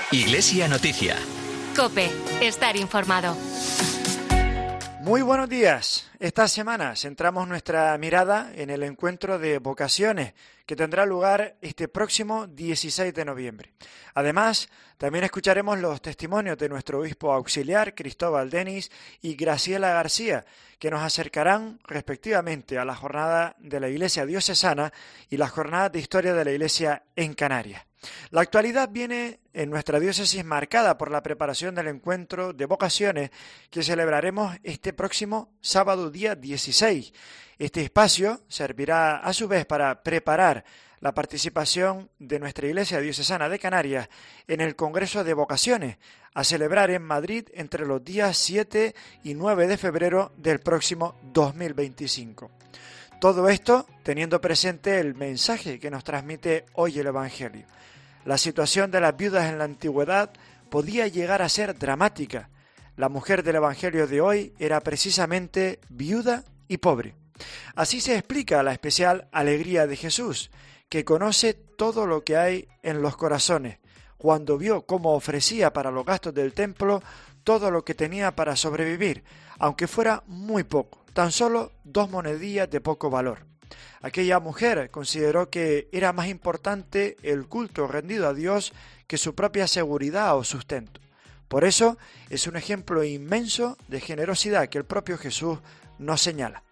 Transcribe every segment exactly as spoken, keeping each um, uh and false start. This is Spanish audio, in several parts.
Iglesia Noticia. COPE. Estar informado. Muy buenos días. Esta semana centramos nuestra mirada en el encuentro de vocaciones que tendrá lugar este próximo dieciséis de noviembre. Además, también escucharemos los testimonios de nuestro obispo auxiliar, Cristóbal Denis, y Graciela García, que nos acercarán respectivamente a la jornada de la Iglesia Diocesana y las jornadas de historia de la Iglesia en Canarias. La actualidad viene en nuestra diócesis marcada por la preparación del encuentro de vocaciones que celebraremos este próximo sábado día dieciséis. Este espacio servirá a su vez para preparar la participación de nuestra Iglesia Diocesana de Canarias en el Congreso de Vocaciones, a celebrar en Madrid entre los días siete y nueve de febrero del próximo dos mil veinticinco. Todo esto teniendo presente el mensaje que nos transmite hoy el Evangelio. La situación de las viudas en la antigüedad podía llegar a ser dramática. La mujer del Evangelio de hoy era precisamente viuda y pobre. Así se explica la especial alegría de Jesús, que conoce todo lo que hay en los corazones, cuando vio cómo ofrecía para los gastos del templo todo lo que tenía para sobrevivir, aunque fuera muy poco, tan solo dos monedillas de poco valor. Aquella mujer consideró que era más importante el culto rendido a Dios que su propia seguridad o sustento. Por eso es un ejemplo inmenso de generosidad que el propio Jesús nos señala.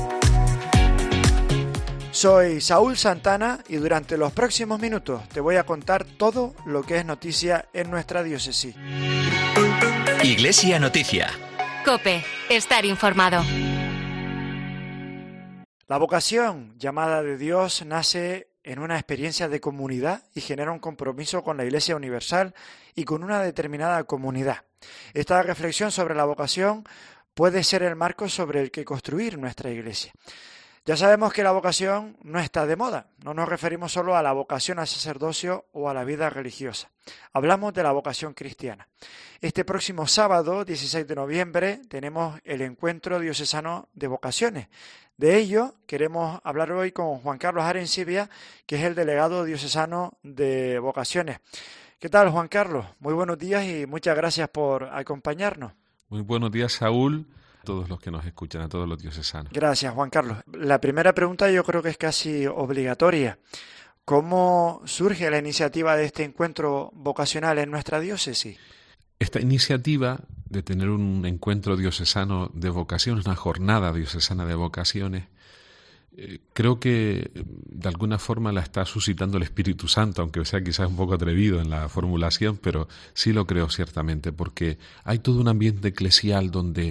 Soy Saúl Santana y durante los próximos minutos te voy a contar todo lo que es noticia en nuestra diócesis. Iglesia Noticia. COPE. Estar informado. La vocación llamada de Dios nace en una experiencia de comunidad y genera un compromiso con la Iglesia Universal y con una determinada comunidad. Esta reflexión sobre la vocación puede ser el marco sobre el que construir nuestra Iglesia. Ya sabemos que la vocación no está de moda, no nos referimos solo a la vocación al sacerdocio o a la vida religiosa. Hablamos de la vocación cristiana. Este próximo sábado, dieciséis de noviembre, tenemos el encuentro diocesano de vocaciones. De ello queremos hablar hoy con Juan Carlos Arencibia, que es el delegado diocesano de vocaciones. ¿Qué tal, Juan Carlos? Muy buenos días y muchas gracias por acompañarnos. Muy buenos días, Saúl. Todos los que nos escuchan, a todos los diocesanos. Gracias, Juan Carlos. La primera pregunta yo creo que es casi obligatoria. ¿Cómo surge la iniciativa de este encuentro vocacional en nuestra diócesis? Esta iniciativa de tener un encuentro diocesano de vocaciones, una jornada diocesana de vocaciones, eh, creo que de alguna forma la está suscitando el Espíritu Santo, aunque sea quizás un poco atrevido en la formulación, pero sí lo creo ciertamente, porque hay todo un ambiente eclesial donde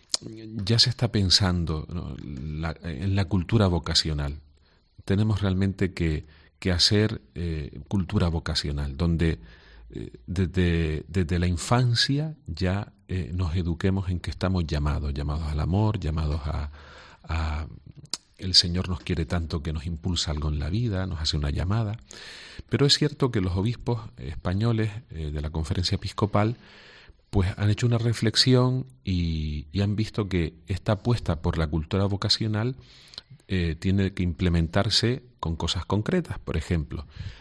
ya se está pensando, ¿no?, la, en la cultura vocacional. Tenemos realmente que, que hacer eh, cultura vocacional, donde eh, desde, desde la infancia ya eh, nos eduquemos en que estamos llamados, llamados al amor, llamados a, a... El Señor nos quiere tanto que nos impulsa algo en la vida, nos hace una llamada. Pero es cierto que los obispos españoles eh, de la Conferencia Episcopal pues han hecho una reflexión y, y han visto que esta apuesta por la cultura vocacional eh, tiene que implementarse con cosas concretas. Por ejemplo,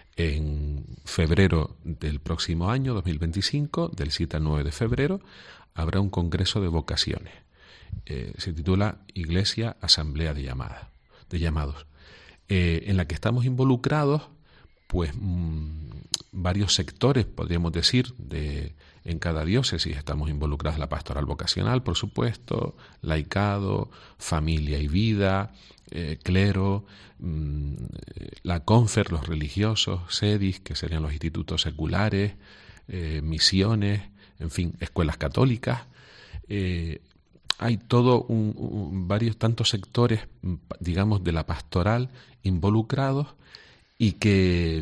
en febrero del próximo año, dos mil veinticinco, del siete al nueve de febrero, habrá un congreso de vocaciones. Eh, se titula Iglesia Asamblea de Llamadas, de Llamados, eh, en la que estamos involucrados pues mmm, varios sectores, podríamos decir, de en cada diócesis. Estamos involucrados la pastoral vocacional, por supuesto, laicado, familia y vida, eh, clero, mmm, la confer, los religiosos, sedis, que serían los institutos seculares, eh, misiones, en fin, escuelas católicas. Eh, hay todo un, un, varios tantos sectores, digamos, de la pastoral involucrados y que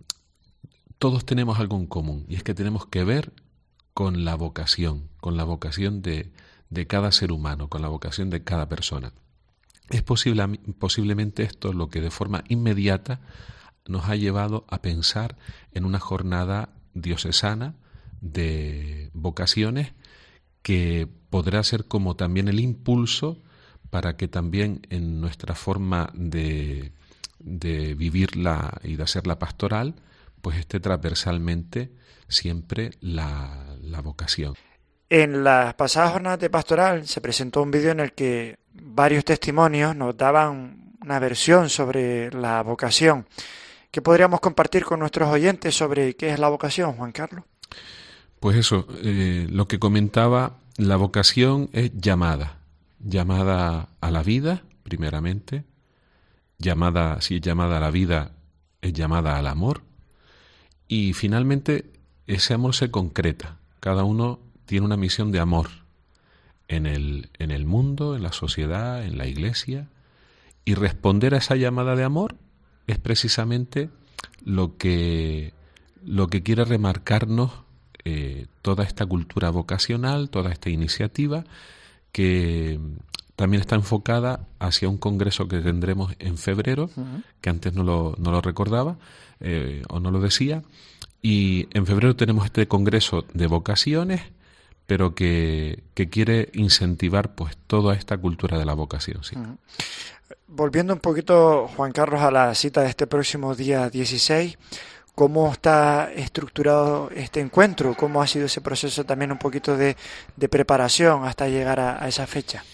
todos tenemos algo en común, y es que tenemos que ver con la vocación, con la vocación de, de cada ser humano, con la vocación de cada persona. Es posible, posiblemente esto lo que de forma inmediata nos ha llevado a pensar en una jornada diocesana de vocaciones que podrá ser como también el impulso para que también en nuestra forma de, de vivirla y de hacer la pastoral, pues esté transversalmente siempre la, la vocación. En las pasadas jornadas de pastoral se presentó un vídeo en el que varios testimonios nos daban una versión sobre la vocación. ¿Qué podríamos compartir con nuestros oyentes sobre qué es la vocación, Juan Carlos? Pues eso, eh, lo que comentaba, la vocación es llamada, llamada a la vida, primeramente, llamada, si es llamada a la vida, es llamada al amor, y finalmente ese amor se concreta. Cada uno tiene una misión de amor en el, en el mundo, en la sociedad, en la iglesia, y responder a esa llamada de amor es precisamente lo que, lo que quiere remarcarnos eh, toda esta cultura vocacional, toda esta iniciativa, que también está enfocada hacia un congreso que tendremos en febrero, uh-huh. que antes no lo, no lo recordaba eh, o no lo decía, y en febrero tenemos este congreso de vocaciones, pero que, que quiere incentivar pues toda esta cultura de la vocación. Sí. Uh-huh. Volviendo un poquito, Juan Carlos, a la cita de este próximo día dieciséis, ¿cómo está estructurado este encuentro? ¿Cómo ha sido ese proceso también un poquito de, de preparación hasta llegar a, a esa fecha?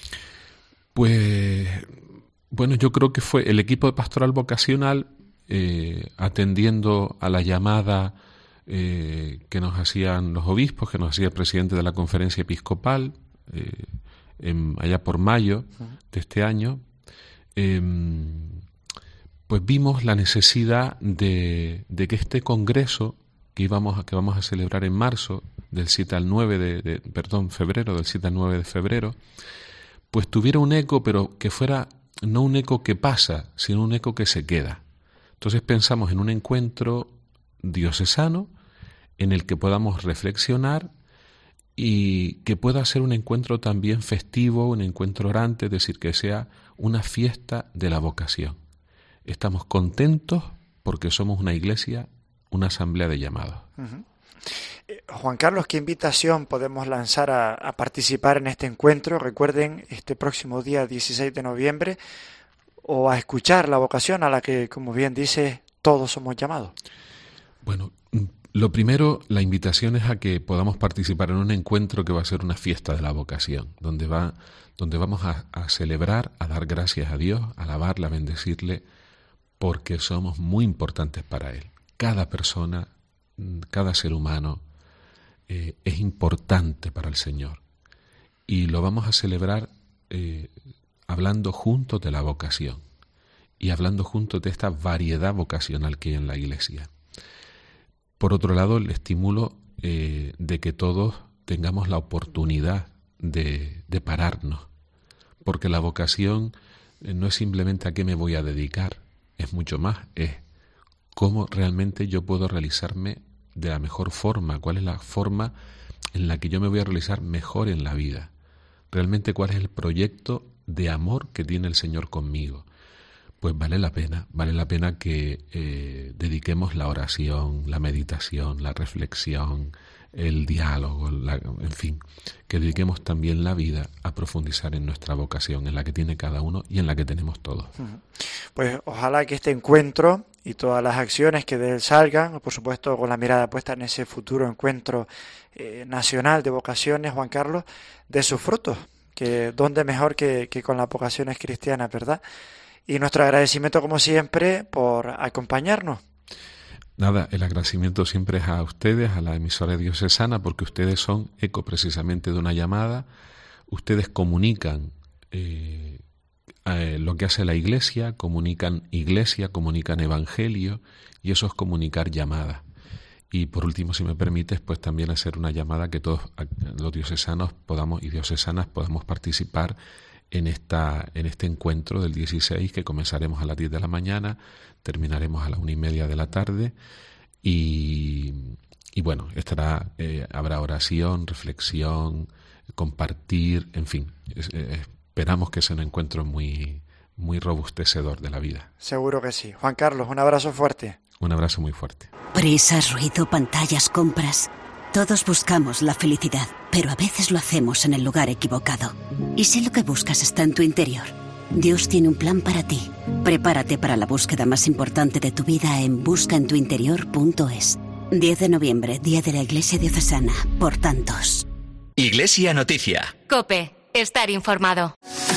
Pues, bueno, yo creo que fue el equipo de pastoral vocacional eh, atendiendo a la llamada eh, que nos hacían los obispos, que nos hacía el presidente de la conferencia episcopal, eh, en, allá por mayo de este año. Eh, pues vimos la necesidad de, de que este congreso que íbamos a, que vamos a celebrar en marzo, del siete al nueve de, de perdón, febrero, del siete al nueve de febrero, pues tuviera un eco, pero que fuera no un eco que pasa, sino un eco que se queda. Entonces pensamos en un encuentro diocesano en el que podamos reflexionar y que pueda ser un encuentro también festivo, un encuentro orante, es decir, que sea una fiesta de la vocación. Estamos contentos porque somos una iglesia, una asamblea de llamados. Uh-huh. Eh, Juan Carlos, ¿qué invitación podemos lanzar a, a participar en este encuentro? Recuerden, este próximo día dieciséis de noviembre, o a escuchar la vocación a la que, como bien dice, todos somos llamados. Bueno, lo primero, la invitación es a que podamos participar en un encuentro que va a ser una fiesta de la vocación, donde va, donde vamos a, a celebrar, a dar gracias a Dios, a alabarle, a bendecirle, porque somos muy importantes para Él. Cada persona, cada ser humano eh, es importante para el Señor. Y lo vamos a celebrar eh, hablando juntos de la vocación y hablando juntos de esta variedad vocacional que hay en la Iglesia. Por otro lado, el estímulo eh, de que todos tengamos la oportunidad de, de pararnos, porque la vocación eh, no es simplemente a qué me voy a dedicar, es mucho más, es cómo realmente yo puedo realizarme de la mejor forma, cuál es la forma en la que yo me voy a realizar mejor en la vida, realmente cuál es el proyecto de amor que tiene el Señor conmigo. Pues vale la pena, vale la pena que eh, dediquemos la oración, la meditación, la reflexión, el diálogo, la, en fin, que dediquemos también la vida a profundizar en nuestra vocación, en la que tiene cada uno y en la que tenemos todos. Pues ojalá que este encuentro y todas las acciones que de él salgan, por supuesto con la mirada puesta en ese futuro encuentro eh, nacional de vocaciones, Juan Carlos, de sus frutos, que dónde mejor que, que con las vocaciones cristianas, ¿verdad? Y nuestro agradecimiento, como siempre, por acompañarnos. Nada, el agradecimiento siempre es a ustedes, a la emisora diocesana, porque ustedes son eco precisamente de una llamada. Ustedes comunican eh, eh, lo que hace la Iglesia, comunican Iglesia, comunican Evangelio, y eso es comunicar llamada. Y por último, si me permites, pues también hacer una llamada que todos los diocesanos podamos y diocesanas podamos participar en esta en este encuentro del dieciséis, que comenzaremos a las diez de la mañana, terminaremos a las una y media de la tarde y, y bueno, estará eh, habrá oración, reflexión, compartir, en fin, es, eh, esperamos que sea un encuentro muy, muy robustecedor de la vida. Seguro que sí. Juan Carlos, un abrazo fuerte. Un abrazo muy fuerte. Prisas, ruido, pantallas, compras. Todos buscamos la felicidad, pero a veces lo hacemos en el lugar equivocado. ¿Y si lo que buscas está en tu interior? Dios tiene un plan para ti. Prepárate para la búsqueda más importante de tu vida en busca en tu interior punto es. diez de noviembre, Día de la Iglesia Diocesana. Por tantos. Iglesia Noticia. COPE. Estar informado.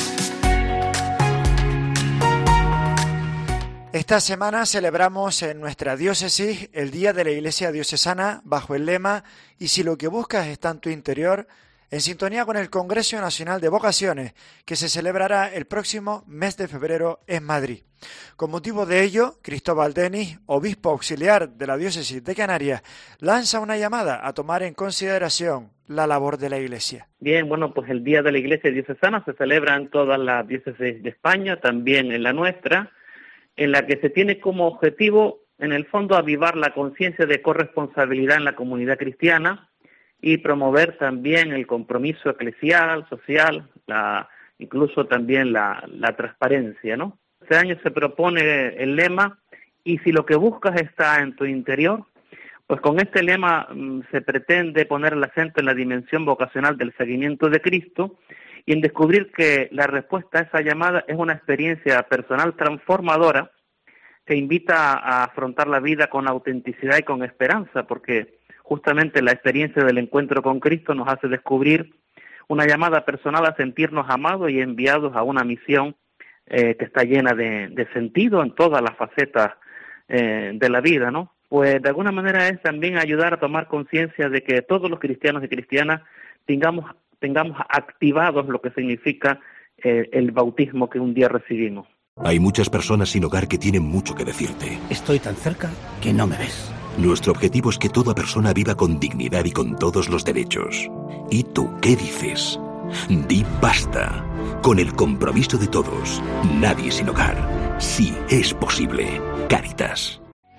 Esta semana celebramos en nuestra diócesis el Día de la Iglesia Diocesana bajo el lema «Y si lo que buscas está en tu interior», en sintonía con el Congreso Nacional de Vocaciones, que se celebrará el próximo mes de febrero en Madrid. Con motivo de ello, Cristóbal Denis, obispo auxiliar de la diócesis de Canarias, lanza una llamada a tomar en consideración la labor de la Iglesia. Bien, bueno, pues el Día de la Iglesia Diocesana se celebra en todas las diócesis de España, también en la nuestra, en la que se tiene como objetivo, en el fondo, avivar la conciencia de corresponsabilidad en la comunidad cristiana y promover también el compromiso eclesial, social, la, incluso también la, la transparencia, ¿no? Este año se propone el lema, y si lo que buscas está en tu interior, pues con este lema mmm, se pretende poner el acento en la dimensión vocacional del seguimiento de Cristo y en descubrir que la respuesta a esa llamada es una experiencia personal transformadora que invita a afrontar la vida con autenticidad y con esperanza, porque justamente la experiencia del encuentro con Cristo nos hace descubrir una llamada personal a sentirnos amados y enviados a una misión eh, que está llena de, de sentido en todas las facetas eh, de la vida, ¿no? Pues de alguna manera es también ayudar a tomar conciencia de que todos los cristianos y cristianas tengamos, tengamos activados lo que significa eh, el bautismo que un día recibimos. Hay muchas personas sin hogar que tienen mucho que decirte. Estoy tan cerca que no me ves. Nuestro objetivo es que toda persona viva con dignidad y con todos los derechos. ¿Y tú qué dices? Di basta. Con el compromiso de todos. Nadie sin hogar. Sí es posible. Cáritas.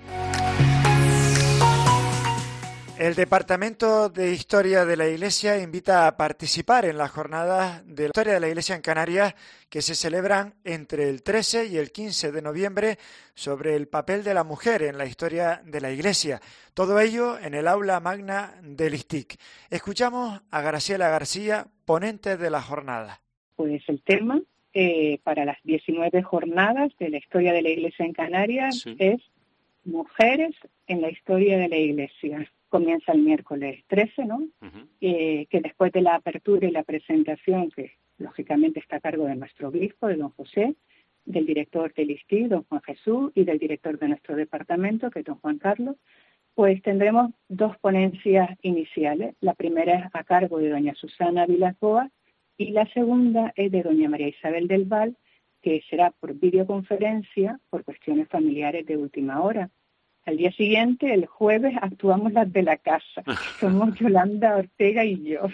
El Departamento de Historia de la Iglesia invita a participar en las jornadas de la Historia de la Iglesia en Canarias que se celebran entre el trece y el quince de noviembre sobre el papel de la mujer en la historia de la Iglesia. Todo ello en el aula magna del I S T I C. Escuchamos a Graciela García, ponente de la jornada. Pues el tema eh, para las diecinueve jornadas de la Historia de la Iglesia en Canarias sí. es Mujeres en la Historia de la Iglesia. Comienza el miércoles trece, ¿no? Uh-huh. Eh, que después de la apertura y la presentación, que lógicamente está a cargo de nuestro obispo, de don José, del director del I S T I, don Juan Jesús, y del director de nuestro departamento, que es don Juan Carlos, pues tendremos dos ponencias iniciales. La primera es a cargo de doña Susana Vilacoa y la segunda es de doña María Isabel del Val, que será por videoconferencia por cuestiones familiares de última hora. Al día siguiente, el jueves, actuamos las de la casa. Somos Yolanda Ortega y yo.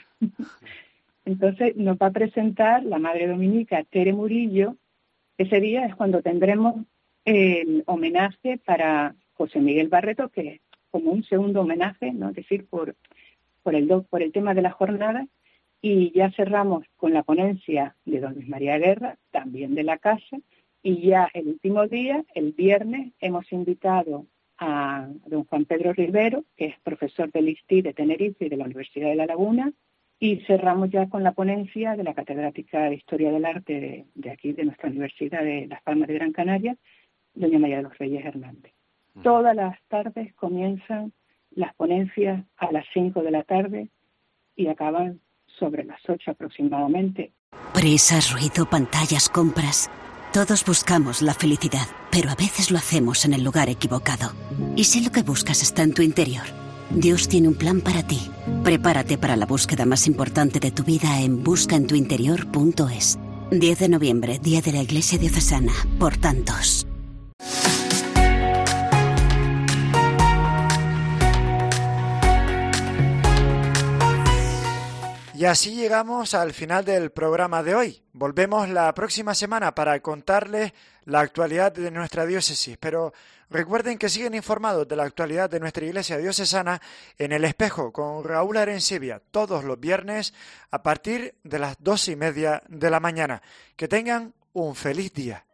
Entonces, nos va a presentar la madre dominica Tere Murillo. Ese día es cuando tendremos el homenaje para José Miguel Barreto, que es como un segundo homenaje, ¿no? Es decir, por, por, el, por el tema de la jornada. Y ya cerramos con la ponencia de don Luis María Guerra, también de la casa. Y ya el último día, el viernes, hemos invitado a don Juan Pedro Rivero, que es profesor del I S T I de Tenerife y de la Universidad de La Laguna, y cerramos ya con la ponencia de la catedrática de Historia del Arte de, de aquí, de nuestra Universidad de Las Palmas de Gran Canaria, doña María de los Reyes Hernández. Uh-huh. Todas las tardes comienzan las ponencias a las cinco de la tarde y acaban sobre las ocho aproximadamente. Prisas, ruido, pantallas, compras. Todos buscamos la felicidad, pero a veces lo hacemos en el lugar equivocado. ¿Y si lo que buscas está en tu interior? Dios tiene un plan para ti. Prepárate para la búsqueda más importante de tu vida en busca en tu interior punto es. diez de noviembre, Día de la Iglesia Diocesana. Por tantos. Y así llegamos al final del programa de hoy. Volvemos la próxima semana para contarles la actualidad de nuestra diócesis, pero recuerden que siguen informados de la actualidad de nuestra iglesia diocesana en El Espejo con Raúl Arencibia todos los viernes a partir de las dos y media de la mañana. Que tengan un feliz día.